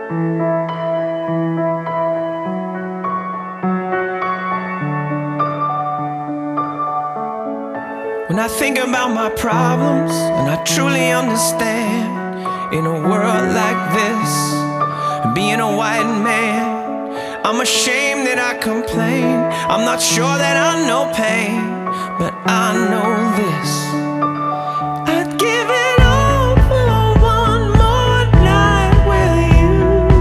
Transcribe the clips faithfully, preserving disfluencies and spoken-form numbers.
When I think about my problems, and I truly understand, in a world like this, being a white man, I'm ashamed that I complain. I'm not sure that I know pain, but I know this: I'd give it all for one more night with you.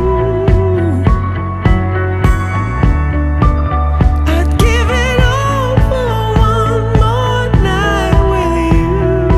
I'd give it all for one more night with you.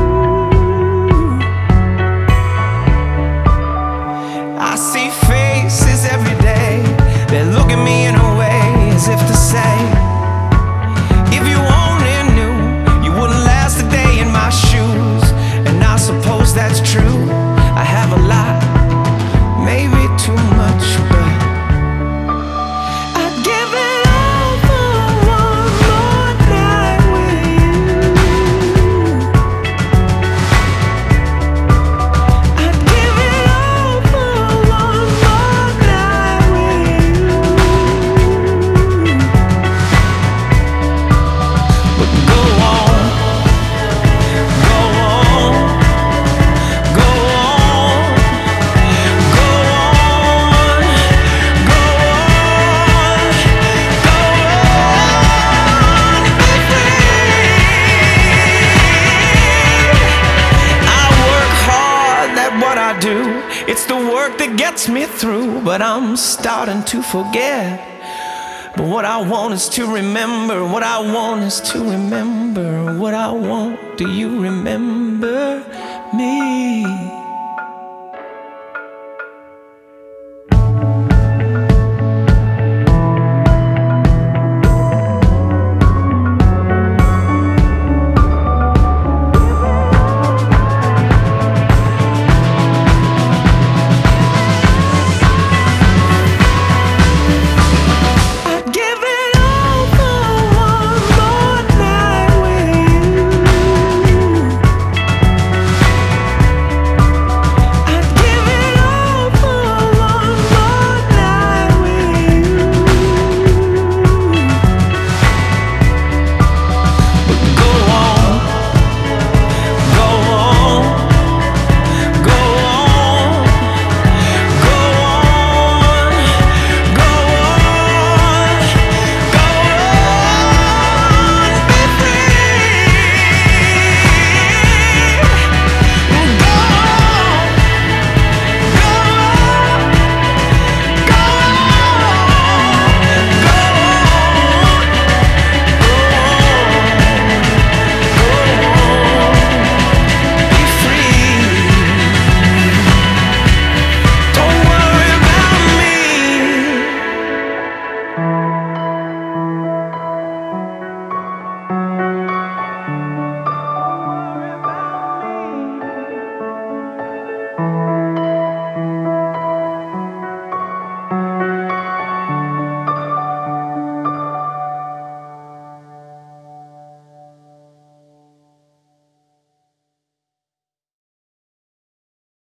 I see faces every day that look at me in a way as if to say, if you only knew, you wouldn't last a day in my shoes. And I suppose that's true. I have a lot, maybe too much, but I'd give it all for one more night with you. I'd give it all for one more night with you. But go on, go on, go on, go on, go on, go on, be free. I work hard at what I do. It's the work that gets me through, but I'm starting to forget. But what I want is to remember. What I want is to remember. What I want, do you remember me?